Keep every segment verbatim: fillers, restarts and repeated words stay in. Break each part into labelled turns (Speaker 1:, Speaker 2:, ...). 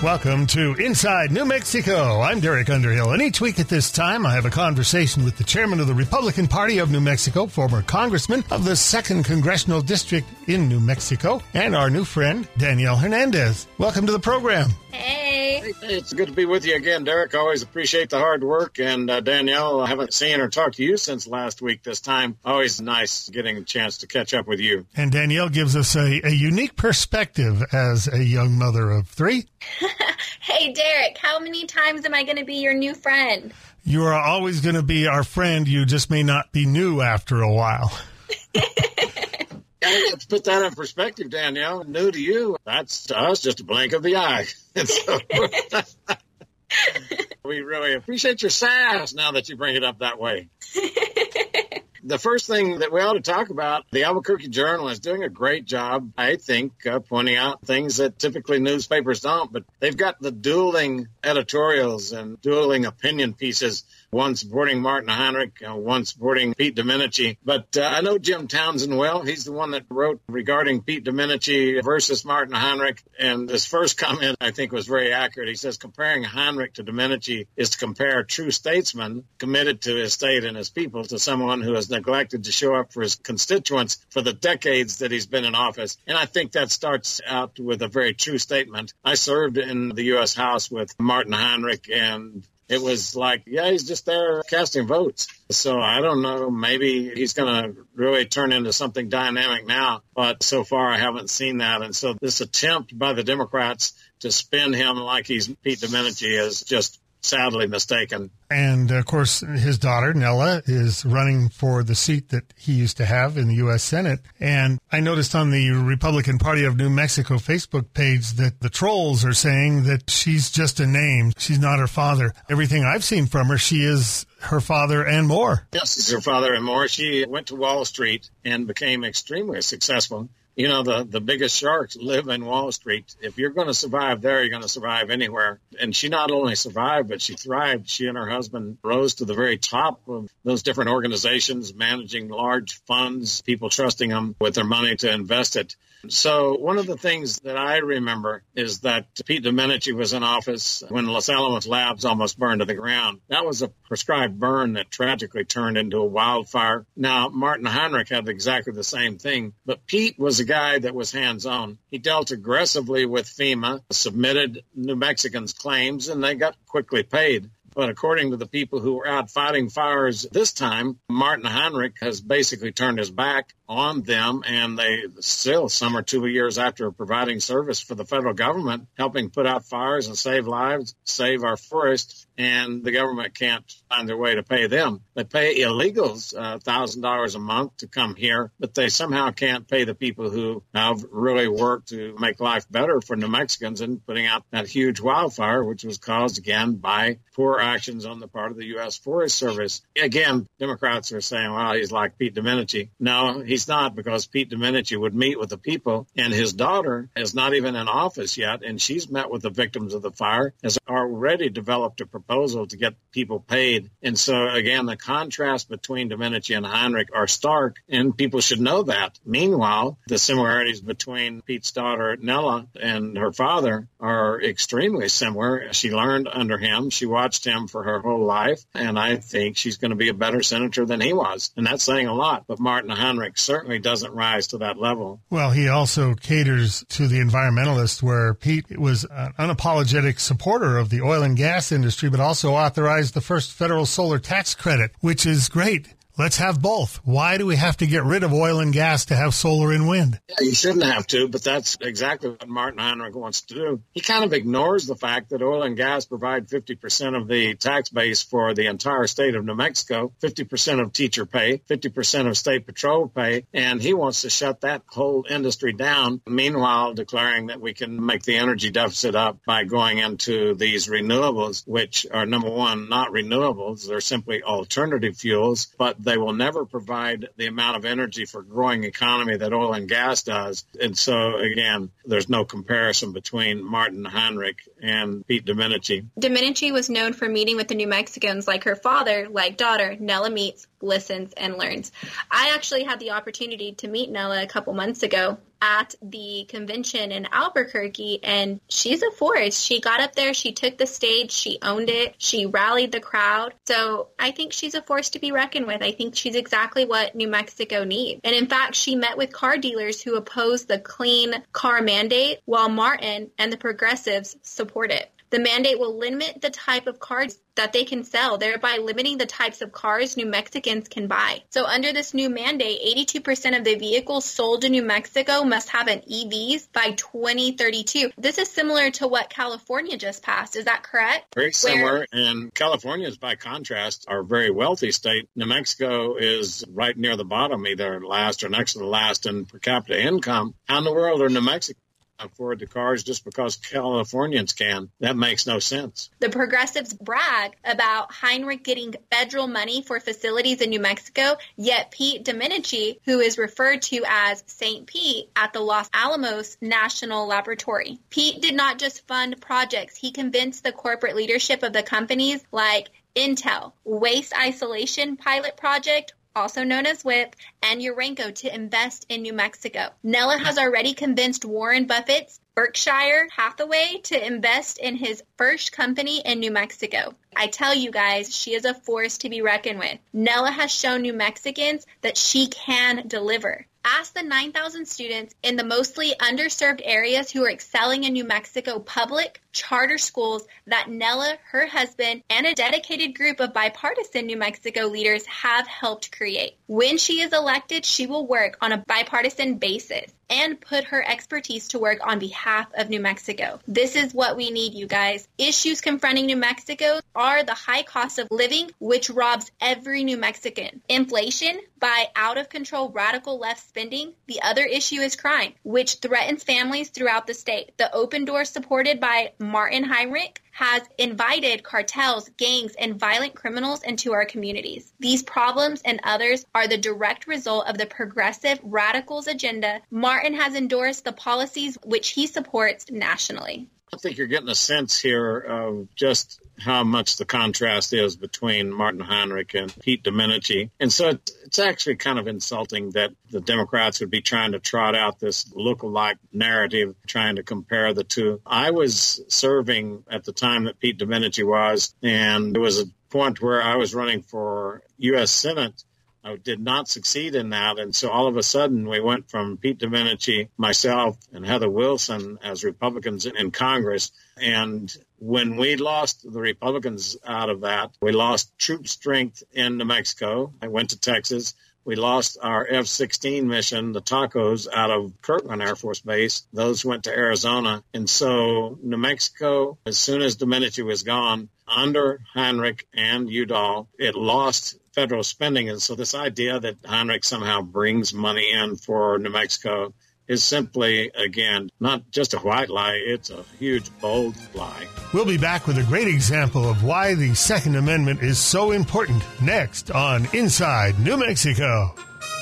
Speaker 1: Welcome to Inside New Mexico. I'm Derek Underhill, and each week at this time, I have a conversation with the chairman of the Republican Party of New Mexico, former congressman of the second Congressional District in New Mexico, and our new friend, Danielle Hernandez. Welcome to the program.
Speaker 2: Hey.
Speaker 3: Hey, it's good to be with you again, Derek. Always appreciate the hard work. And uh, Danielle, I haven't seen or talked to you since last week this time. Always nice getting a chance to catch up with you.
Speaker 1: And Danielle gives us a, a unique perspective as a young mother of three.
Speaker 2: Hey, Derek, how many times am I going to be your new friend?
Speaker 1: You are always going to be our friend. You just may not be new after a while.
Speaker 3: Let's put that in perspective, Danielle. New to you, that's to us just a blink of the eye. And so we really appreciate your sass now that you bring it up that way. The first thing that we ought to talk about, the Albuquerque Journal is doing a great job, I think, uh, pointing out things that typically newspapers don't. But they've got the dueling editorials and dueling opinion pieces, one supporting Martin Heinrich, uh, one supporting Pete Domenici. But uh, I know Jim Townsend well. He's the one that wrote regarding Pete Domenici versus Martin Heinrich. And his first comment, I think, was very accurate. He says, comparing Heinrich to Domenici is to compare a true statesman committed to his state and his people to someone who has neglected to show up for his constituents for the decades that he's been in office. And I think that starts out with a very true statement. I served in the U S House with Martin Heinrich, and it was like, yeah, he's just there casting votes. So I don't know, maybe he's going to really turn into something dynamic now. But so far, I haven't seen that. And so this attempt by the Democrats to spin him like he's Pete Domenici is just sadly mistaken.
Speaker 1: And, of course, his daughter, Nella, is running for the seat that he used to have in the U S Senate. And I noticed on the Republican Party of New Mexico Facebook page that the trolls are saying that she's just a name. She's not her father. Everything I've seen from her, she is her father and more.
Speaker 3: Yes, she's her father and more. She went to Wall Street and became extremely successful. You know, the, the biggest sharks live in Wall Street. If you're going to survive there, you're going to survive anywhere. And she not only survived, but she thrived. She and her husband rose to the very top of those different organizations, managing large funds, people trusting them with their money to invest it. So one of the things that I remember is that Pete Domenici was in office when Los Alamos Labs almost burned to the ground. That was a prescribed burn that tragically turned into a wildfire. Now, Martin Heinrich had exactly the same thing, but Pete was a guy that was hands-on. He dealt aggressively with FEMA, submitted New Mexicans' claims, and they got quickly paid. But according to the people who were out fighting fires this time, Martin Heinrich has basically turned his back on them, and they still, some are two years after providing service for the federal government, helping put out fires and save lives, save our forests, and the government can't find their way to pay them. They pay illegals uh, one thousand dollars a month to come here, but they somehow can't pay the people who have really worked to make life better for New Mexicans and putting out that huge wildfire, which was caused, again, by poor actions on the part of the U S Forest Service. Again, Democrats are saying, well, he's like Pete Domenici. No, he's not, because Pete Domenici would meet with the people, and his daughter is not even in office yet, and she's met with the victims of the fire, has already developed a proposal to get people paid. And so, again, the contrast between Domenici and Heinrich are stark, and people should know that. Meanwhile, the similarities between Pete's daughter, Nella, and her father are extremely similar. She learned under him. She watched him for her whole life, and I think she's going to be a better senator than he was. And that's saying a lot, but Martin Heinrich certainly doesn't rise to that level.
Speaker 1: Well, he also caters to the environmentalists, where Pete was an unapologetic supporter of the oil and gas industry, but also authorized the first federal solar tax credit, which is great. Let's have both. Why do we have to get rid of oil and gas to have solar and wind?
Speaker 3: Yeah, you shouldn't have to, but that's exactly what Martin Heinrich wants to do. He kind of ignores the fact that oil and gas provide fifty percent of the tax base for the entire state of New Mexico, fifty percent of teacher pay, fifty percent of state patrol pay, and he wants to shut that whole industry down, meanwhile declaring that we can make the energy deficit up by going into these renewables, which are, number one, not renewables. They're simply alternative fuels, but they will never provide the amount of energy for growing economy that oil and gas does. And so, again, there's no comparison between Martin Heinrich and Pete Domenici.
Speaker 2: Domenici was known for meeting with the New Mexicans like her father, like daughter, Nella meets listens and learns. I actually had the opportunity to meet Nella a couple months ago at the convention in Albuquerque, and she's a force. She got up there, she took the stage, she owned it, she rallied the crowd. So I think she's a force to be reckoned with. I think she's exactly what New Mexico needs. And in fact, she met with car dealers who oppose the clean car mandate, while Martin and the progressives support it. The mandate will limit the type of cars that they can sell, thereby limiting the types of cars New Mexicans can buy. So under this new mandate, eighty-two percent of the vehicles sold in New Mexico must have an E Vs by twenty thirty-two. This is similar to what California just passed. Is that correct?
Speaker 3: Very similar. Where- and California is, by contrast, our very wealthy state. New Mexico is right near the bottom, either last or next to the last in per capita income. How in the world are New Mexico afford the cars just because Californians can? That makes no sense.
Speaker 2: The progressives brag about Heinrich getting federal money for facilities in New Mexico, yet Pete Domenici, who is referred to as Saint Pete at the Los Alamos National Laboratory. Pete did not just fund projects. He convinced the corporate leadership of the companies like Intel, Waste Isolation Pilot Project, also known as WIP, and Urenco to invest in New Mexico. Nella has already convinced Warren Buffett's Berkshire Hathaway to invest in his first company in New Mexico. I tell you guys, she is a force to be reckoned with. Nella has shown New Mexicans that she can deliver. Ask the nine thousand students in the mostly underserved areas who are excelling in New Mexico public charter schools that Nella, her husband, and a dedicated group of bipartisan New Mexico leaders have helped create. When she is elected, she will work on a bipartisan basis and put her expertise to work on behalf of New Mexico. This is what we need, you guys. Issues confronting New Mexico are the high cost of living, which robs every New Mexican. Inflation by out-of-control radical left spending. The other issue is crime, which threatens families throughout the state. The open door supported by Martin Heinrich has invited cartels, gangs, and violent criminals into our communities. These problems and others are the direct result of the progressive radicals' agenda. Martin has endorsed the policies which he supports nationally.
Speaker 3: I think you're getting a sense here of just how much the contrast is between Martin Heinrich and Pete Domenici. And so it, it's actually kind of insulting that the Democrats would be trying to trot out this look-alike narrative, trying to compare the two. I was serving at the time that Pete Domenici was, and there was a point where I was running for U S Senate. I did not succeed in that. And so all of a sudden we went from Pete Domenici, myself, and Heather Wilson as Republicans in Congress. And when we lost the Republicans out of that, we lost troop strength in New Mexico. I went to Texas. We lost our F sixteen mission, the Tacos, out of Kirtland Air Force Base. Those went to Arizona. And so New Mexico, as soon as Domenici was gone, under Heinrich and Udall, it lost federal spending. And so this idea that Heinrich somehow brings money in for New Mexico is simply, again, not just a white lie, it's a huge, bold lie.
Speaker 1: We'll be back with a great example of why the Second Amendment is so important next on Inside New Mexico.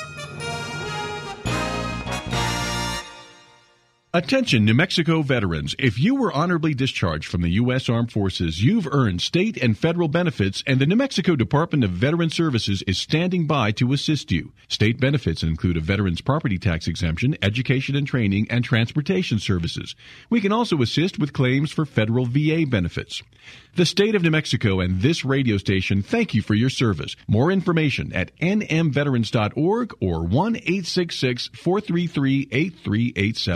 Speaker 4: Attention, New Mexico veterans. If you were honorably discharged from the U S Armed Forces, you've earned state and federal benefits, and the New Mexico Department of Veteran Services is standing by to assist you. State benefits include a veteran's property tax exemption, education and training, and transportation services. We can also assist with claims for federal V A benefits. The state of New Mexico and this radio station thank you for your service. More information at n m veterans dot org or one eight six six, four three three, eight three eight seven.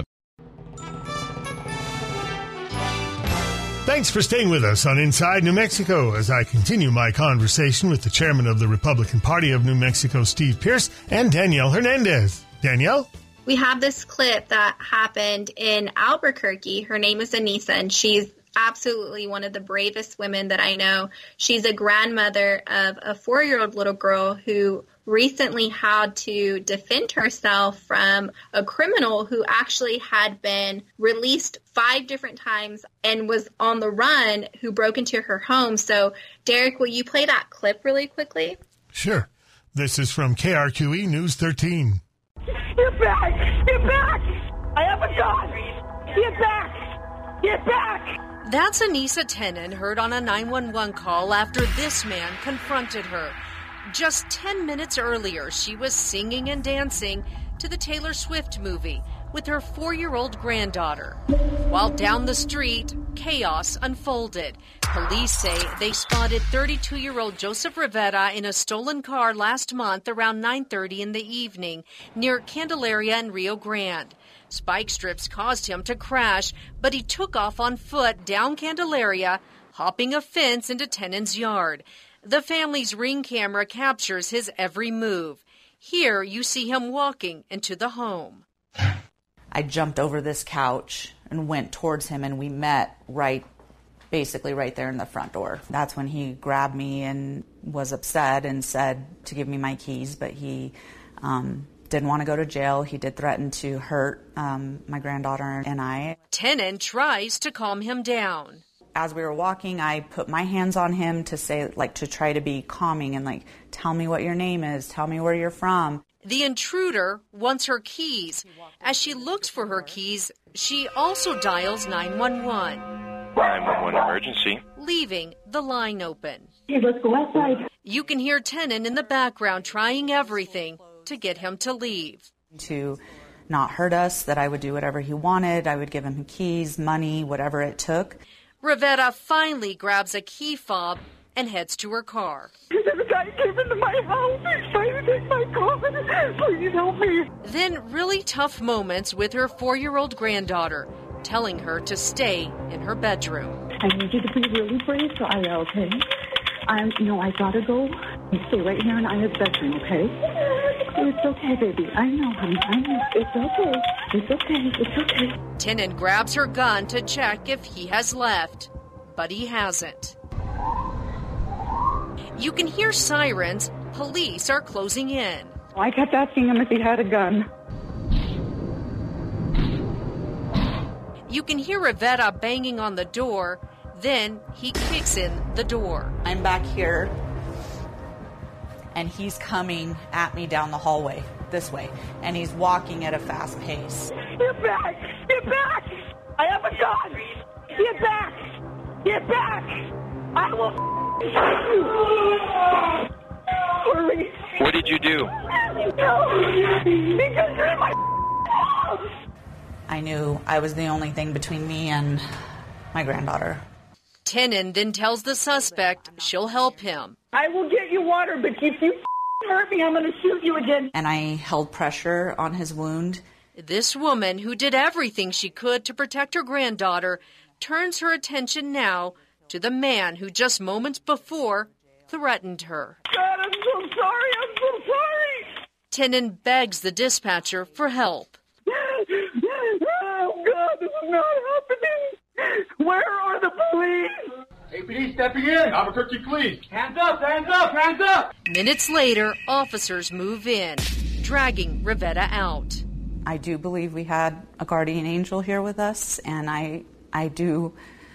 Speaker 1: Thanks for staying with us on Inside New Mexico as I continue my conversation with the chairman of the Republican Party of New Mexico, Steve Pearce, and Danielle Hernandez. Danielle?
Speaker 2: We have this clip that happened in Albuquerque. Her name is Anissa, and she's absolutely one of the bravest women that I know. She's a grandmother of a four-year-old little girl who recently had to defend herself from a criminal who actually had been released five different times and was on the run, who broke into her home. So, Derek, will you play that clip really quickly?
Speaker 1: Sure. This is from K R Q E News thirteen.
Speaker 5: Get back! Get back! I have a gun! Get back! Get back!
Speaker 6: That's Anissa Tenen, heard on a nine one one call after this man confronted her. Just ten minutes earlier, she was singing and dancing to the Taylor Swift movie with her four-year-old granddaughter. While down the street, chaos unfolded. Police say they spotted thirty-two-year-old Joseph Rivera in a stolen car last month around nine thirty in the evening near Candelaria and Rio Grande. Spike strips caused him to crash, but he took off on foot down Candelaria, hopping a fence into Tenon's yard. The family's Ring camera captures his every move. Here you see him walking into the home.
Speaker 7: I jumped over this couch and went towards him, and we met right, basically right there in the front door. That's when he grabbed me and was upset and said to give me my keys, but he um, didn't want to go to jail. He did threaten to hurt um, my granddaughter and I.
Speaker 6: Tenon tries to calm him down.
Speaker 7: As we were walking, I put my hands on him to say, like, to try to be calming and, like, tell me what your name is, tell me where you're from.
Speaker 6: The intruder wants her keys. As she looks for her keys, she also dials nine one one.
Speaker 8: nine one one emergency.
Speaker 6: Leaving the line open.
Speaker 5: Hey, let's go outside.
Speaker 6: You can hear Tenon in the background trying everything to get him to leave.
Speaker 7: To not hurt us, that I would do whatever he wanted. I would give him keys, money, whatever it took.
Speaker 6: Rivera finally grabs a key fob and heads to her car.
Speaker 5: There's a guy came into my house. He's trying to take my car. Please help me.
Speaker 6: Then really tough moments with her four-year-old granddaughter, telling her to stay in her bedroom.
Speaker 5: I need you to be really brave, so I okay? I'm, you know, I gotta go. You stay right here in Aya's bedroom, okay? It's okay, baby. I know, honey. I know. It's okay. It's okay. It's okay.
Speaker 6: Tenon grabs her gun to check if he has left, but he hasn't. You can hear sirens. Police are closing in.
Speaker 5: I kept asking him if he had a gun.
Speaker 6: You can hear Rivera banging on the door. Then he kicks in the door.
Speaker 7: I'm back here, and he's coming at me down the hallway, this way, and he's walking at a fast pace.
Speaker 5: Get back! Get back! I have a gun! Get back! Get back! I will Hurry!
Speaker 8: What did you do?
Speaker 5: Because you're in my house!
Speaker 7: I knew I was the only thing between me and my granddaughter.
Speaker 6: Tenon then tells the suspect she'll help him.
Speaker 5: I will get you water, but if you hurt me, I'm going to shoot you again.
Speaker 7: And I held pressure on his wound.
Speaker 6: This woman, who did everything she could to protect her granddaughter, turns her attention now to the man who just moments before threatened her.
Speaker 5: God, I'm so sorry. I'm so sorry.
Speaker 6: Tenon begs the dispatcher for help.
Speaker 5: Oh, God, this is not happening. Where are the police?
Speaker 9: A P D stepping in. Albuquerque police. Hands up, hands up, hands up.
Speaker 6: Minutes later, officers move in, dragging Rivera out.
Speaker 7: I do believe we had a guardian angel here with us, and I, I do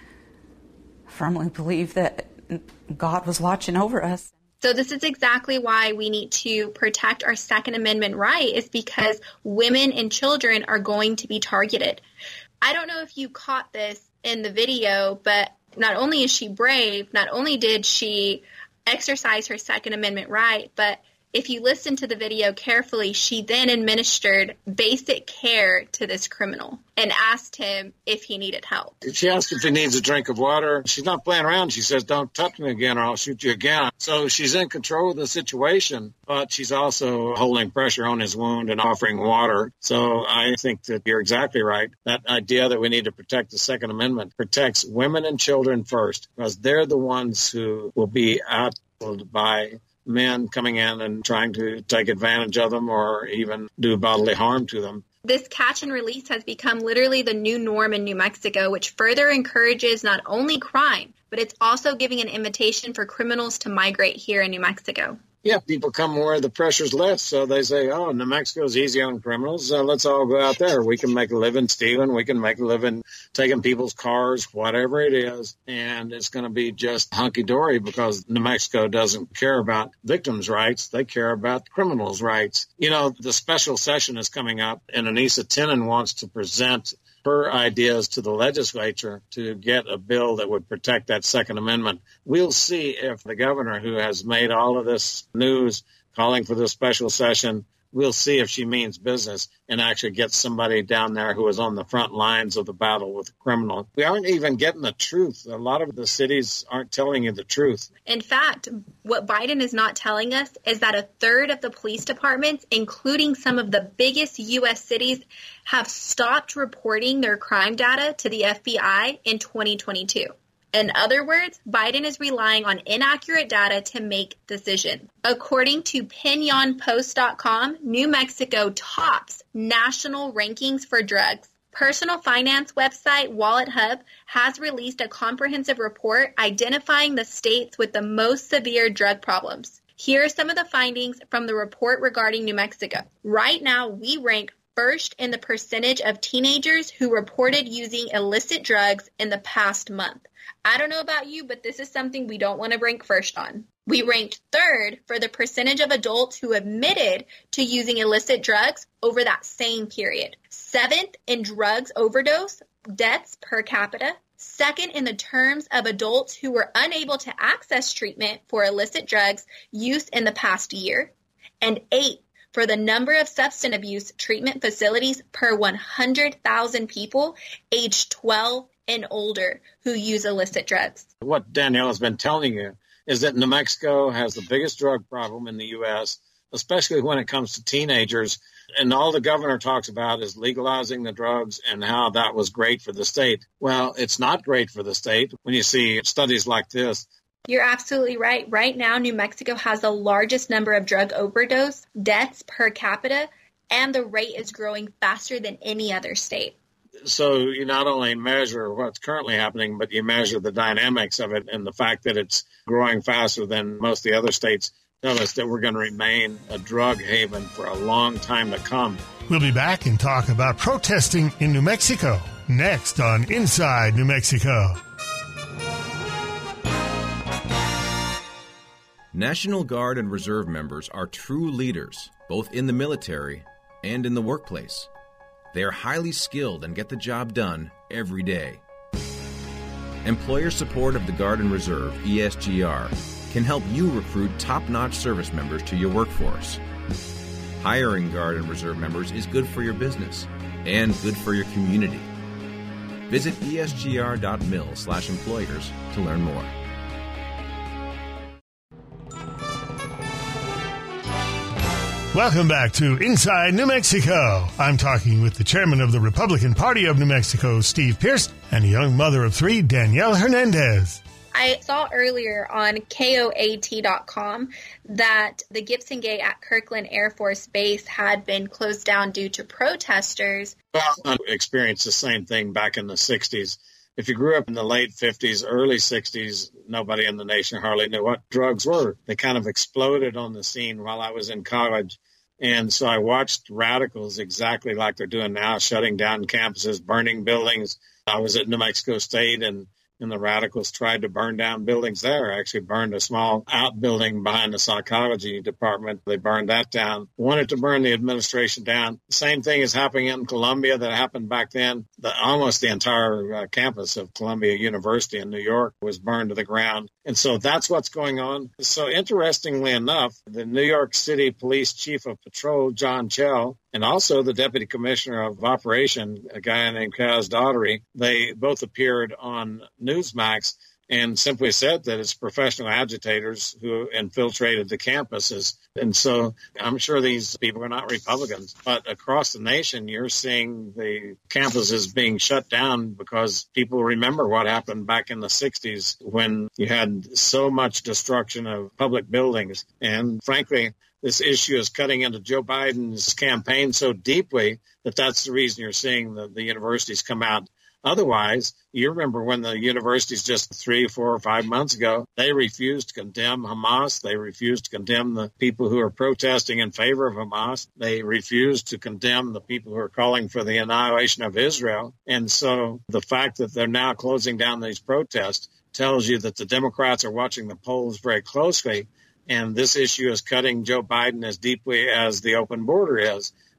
Speaker 7: firmly believe that God was watching over us.
Speaker 2: So this is exactly why we need to protect our Second Amendment right, is because women and children are going to be targeted. I don't know if you caught this in the video, but not only is she brave, not only did she exercise her Second Amendment right, but if you listen to the video carefully, she then administered basic care to this criminal and asked him if he needed help.
Speaker 3: She asked if he needs a drink of water. She's not playing around. She says, don't touch me again or I'll shoot you again. So she's in control of the situation, but she's also holding pressure on his wound and offering water. So I think that you're exactly right. That idea that we need to protect the Second Amendment protects women and children first, because they're the ones who will be outfilled by men coming in and trying to take advantage of them or even do bodily harm to them.
Speaker 2: This catch and release has become literally the new norm in New Mexico, which further encourages not only crime, but it's also giving an invitation for criminals to migrate here in New Mexico.
Speaker 3: Yeah, people come where the pressure's less, so they say, oh, New Mexico's easy on criminals, so let's all go out there. We can make a living stealing, we can make a living taking people's cars, whatever it is, and it's going to be just hunky-dory because New Mexico doesn't care about victims' rights, they care about criminals' rights. You know, the special session is coming up, and Anissa Tenon wants to present her ideas to the legislature to get a bill that would protect that Second Amendment. We'll see if the governor, who has made all of this news calling for this special session, we'll see if she means business and actually gets somebody down there who is on the front lines of the battle with the criminal. We aren't even getting the truth. A lot of the cities aren't telling you the truth.
Speaker 2: In fact, what Biden is not telling us is that a third of the police departments, including some of the biggest U S cities, have stopped reporting their crime data to the F B I in twenty twenty-two. In other words, Biden is relying on inaccurate data to make decisions. According to Pinion Post dot com, New Mexico tops national rankings for drugs. Personal finance website Wallet Hub has released a comprehensive report identifying the states with the most severe drug problems. Here are some of the findings from the report regarding New Mexico. Right now, we rank first in the percentage of teenagers who reported using illicit drugs in the past month. I don't know about you, but this is something we don't want to rank first on. We ranked third for the percentage of adults who admitted to using illicit drugs over that same period. Seventh in drugs overdose deaths per capita. Second in the terms of adults who were unable to access treatment for illicit drugs use in the past year. And eighth for the number of substance abuse treatment facilities per one hundred thousand people aged twelve and older who use illicit drugs.
Speaker 3: What Danielle has been telling you is that New Mexico has the biggest drug problem in the U S, especially when it comes to teenagers. And all the governor talks about is legalizing the drugs and how that was great for the state. Well, it's not great for the state when you see studies like this.
Speaker 2: You're absolutely right. Right now, New Mexico has the largest number of drug overdose deaths per capita, and the rate is growing faster than any other state.
Speaker 3: So you not only measure what's currently happening, but you measure the dynamics of it, and the fact that it's growing faster than most of the other states tell us that we're going to remain a drug haven for a long time to come.
Speaker 1: We'll be back and talk about protesting in New Mexico next on Inside New Mexico.
Speaker 10: National Guard and Reserve members are true leaders, both in the military and in the workplace. They are highly skilled and get the job done every day. Employer support of the Guard and Reserve, E S G R, can help you recruit top-notch service members to your workforce. Hiring Guard and Reserve members is good for your business and good for your community. Visit E S G R dot mil slash employers to learn more.
Speaker 1: Welcome back to Inside New Mexico. I'm talking with the chairman of the Republican Party of New Mexico, Steve Pearce, and a young mother of three, Danielle Hernandez.
Speaker 2: I saw earlier on K O A T dot com that the Gibson Gate at Kirkland Air Force Base had been closed down due to protesters.
Speaker 3: Well, I experienced the same thing back in the sixties. If you grew up in the late fifties, early sixties, nobody in the nation hardly knew what drugs were. They kind of exploded on the scene while I was in college. And so I watched radicals exactly like they're doing now, shutting down campuses, burning buildings. I was at New Mexico State, and and the radicals tried to burn down buildings there. Actually burned a small outbuilding behind the psychology department. They burned that down. Wanted to burn the administration down. The same thing is happening in Columbia that happened back then. The, almost the entire uh, campus of Columbia University in New York was burned to the ground. And so that's what's going on. So interestingly enough, the New York City Police Chief of Patrol, John Chell, and also the Deputy Commissioner of Operation, a guy named Kaz Daugherty, they both appeared on Newsmax and simply said that it's professional agitators who infiltrated the campuses. And so I'm sure these people are not Republicans, but across the nation, you're seeing the campuses being shut down because people remember what happened back in the sixties when you had so much destruction of public buildings. And frankly, this issue is cutting into Joe Biden's campaign so deeply that that's the reason you're seeing the, the universities come out. Otherwise, you remember when the universities just three, four, or five months ago, they refused to condemn Hamas. They refused to condemn the people who are protesting in favor of Hamas. They refused to condemn the people who are calling for the annihilation of Israel. And so the fact that they're now closing down these protests tells you that the Democrats are watching the polls very closely. And this issue is cutting Joe Biden as deeply as the open border is.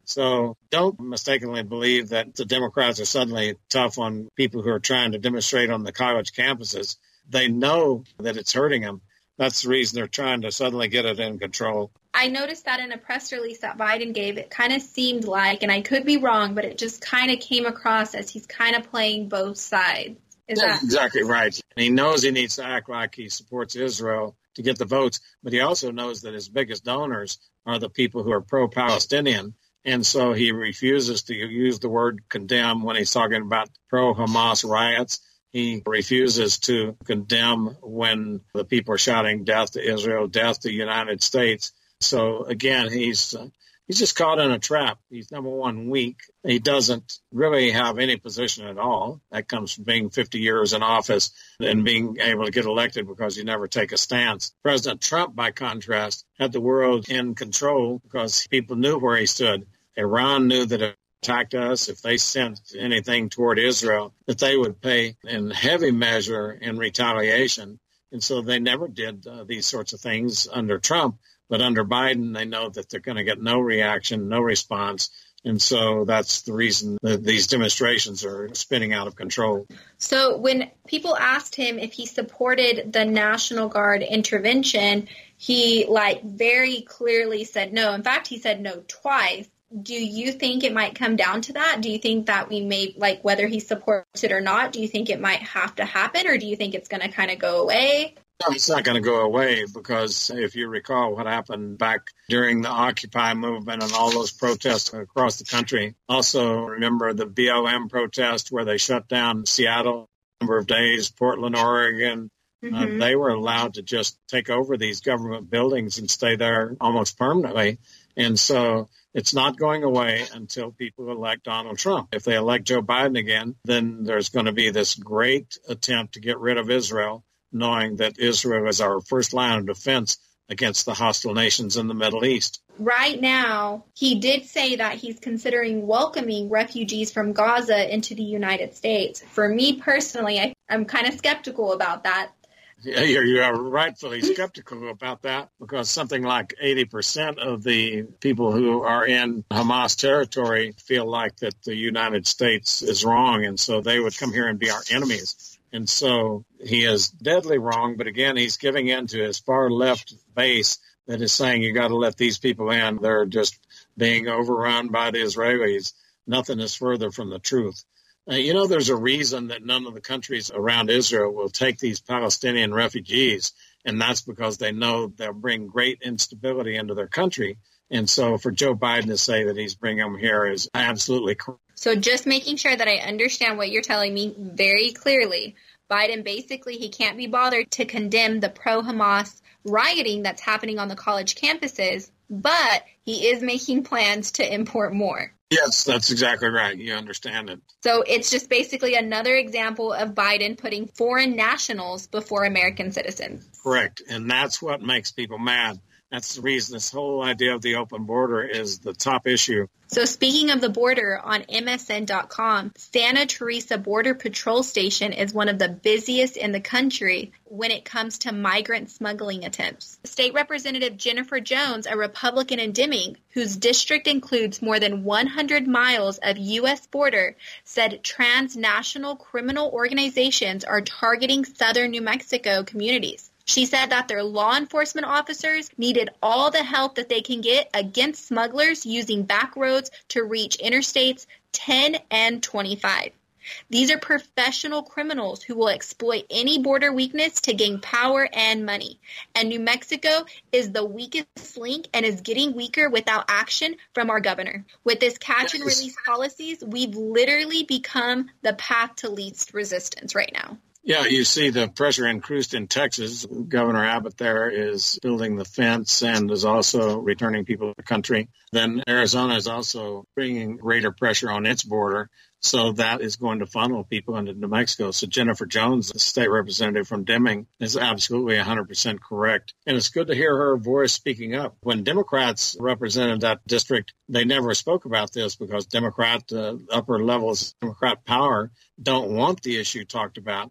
Speaker 3: So don't mistakenly believe that the Democrats are suddenly tough on people who are trying to demonstrate on the college campuses. They know that it's hurting them. That's the reason they're trying to suddenly get it in control.
Speaker 2: I noticed that in a press release that Biden gave, it kind of seemed like, and I could be wrong, but it just kind of came across as he's kind of playing both sides. Is
Speaker 3: That's
Speaker 2: that
Speaker 3: exactly right. And he knows he needs to act like he supports Israel to get the votes, but he also knows that his biggest donors are the people who are pro-Palestinian. And so he refuses to use the word condemn when he's talking about pro-Hamas riots. He refuses to condemn when the people are shouting death to Israel, death to the United States. So again, he's uh, he's just caught in a trap. He's, number one, weak. He doesn't really have any position at all. That comes from being fifty years in office and being able to get elected because you never take a stance. President Trump, by contrast, had the world in control because people knew where he stood. Iran knew that it attacked us, if they sent anything toward Israel, that they would pay in heavy measure in retaliation. And so they never did uh, these sorts of things under Trump. But under Biden, they know that they're going to get no reaction, no response. And so that's the reason that these demonstrations are spinning out of control.
Speaker 2: So when people asked him if he supported the National Guard intervention, he like very clearly said no. In fact, he said no twice. Do you think it might come down to that? Do you think that we may, like, whether he supports it or not, do you think it might have to happen, or do you think it's going to kind of go away?
Speaker 3: No, it's not going to go away because if you recall what happened back during the Occupy movement and all those protests across the country. Also remember the B L M protest where they shut down Seattle a number of days, Portland, Oregon. Mm-hmm. Uh, they were allowed to just take over these government buildings and stay there almost permanently. And so it's not going away until people elect Donald Trump. If they elect Joe Biden again, then there's going to be this great attempt to get rid of Israel, knowing that Israel is our first line of defense against the hostile nations in the Middle East.
Speaker 2: Right now, he did say that he's considering welcoming refugees from Gaza into the United States. For me personally, I, I'm kind of skeptical about that.
Speaker 3: Yeah, you're, you're rightfully skeptical about that because something like eighty percent of the people who are in Hamas territory feel like that the United States is wrong, and so they would come here and be our enemies. And so he is deadly wrong, but again, he's giving in to his far left base that is saying you got to let these people in. They're just being overrun by the Israelis. Nothing is further from the truth. Uh, you know, there's a reason that none of the countries around Israel will take these Palestinian refugees, and that's because they know they'll bring great instability into their country. And so for Joe Biden to say that he's bringing them here is absolutely correct.
Speaker 2: So just making sure that I understand what you're telling me very clearly, Biden basically, he can't be bothered to condemn the pro-Hamas rioting that's happening on the college campuses, but he is making plans to import more.
Speaker 3: Yes, that's exactly right. You understand it.
Speaker 2: So it's just basically another example of Biden putting foreign nationals before American citizens.
Speaker 3: Correct. And that's what makes people mad. That's the reason this whole idea of the open border is the top issue.
Speaker 2: So speaking of the border, on M S N dot com, Santa Teresa Border Patrol Station is one of the busiest in the country when it comes to migrant smuggling attempts. State Representative Jennifer Jones, a Republican in Deming, whose district includes more than one hundred miles of U S border, said transnational criminal organizations are targeting southern New Mexico communities. She said that their law enforcement officers needed all the help that they can get against smugglers using back roads to reach interstates ten and twenty-five. These are professional criminals who will exploit any border weakness to gain power and money. And New Mexico is the weakest link and is getting weaker without action from our governor. With this catch and release policies, we've literally become the path to least resistance right now.
Speaker 3: Yeah, you see the pressure increased in Texas. Governor Abbott there is building the fence and is also returning people to the country. Then Arizona is also bringing greater pressure on its border. So that is going to funnel people into New Mexico. So Jennifer Jones, the state representative from Deming, is absolutely one hundred percent correct. And it's good to hear her voice speaking up. When Democrats represented that district, they never spoke about this because Democrat, uh, upper levels of Democrat power don't want the issue talked about.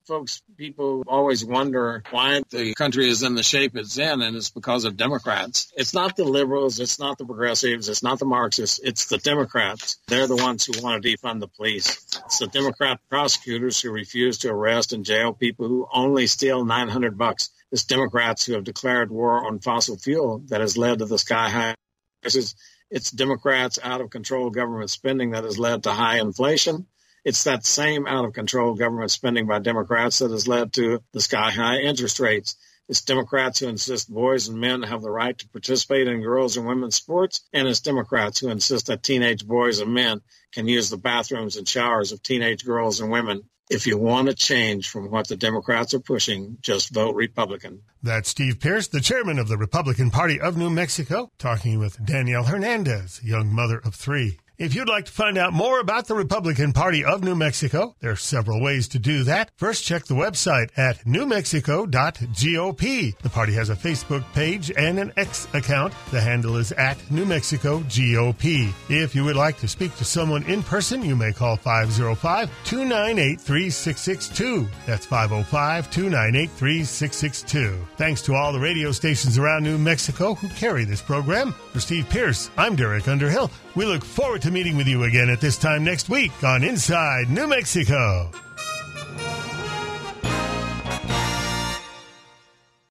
Speaker 3: folks, people always wonder why the country is in the shape it's in, and it's because of Democrats. It's not the liberals, it's not the progressives, it's not the Marxists, it's the Democrats. They're the ones who want to defund the police. It's the Democrat prosecutors who refuse to arrest and jail people who only steal nine hundred bucks. It's Democrats who have declared war on fossil fuel that has led to the sky-high prices. It's Democrats' out-of-control government spending that has led to high inflation. It's that same out-of-control government spending by Democrats that has led to the sky-high interest rates. It's Democrats who insist boys and men have the right to participate in girls' and women's sports. And it's Democrats who insist that teenage boys and men can use the bathrooms and showers of teenage girls and women. If you want to change from what the Democrats are pushing, just vote Republican.
Speaker 1: That's Steve Pearce, the chairman of the Republican Party of New Mexico, talking with Danielle Hernandez, young mother of three. If you'd like to find out more about the Republican Party of New Mexico, there are several ways to do that. First, check the website at new mexico dot gop. The party has a Facebook page and an X account. The handle is at New Mexico G O P. If you would like to speak to someone in person, you may call five oh five, two nine eight, three six six two. That's five oh five, two nine eight, three six six two. Thanks to all the radio stations around New Mexico who carry this program. For Steve Pearce, I'm Derek Underhill. We look forward to meeting with you again at this time next week on Inside New Mexico.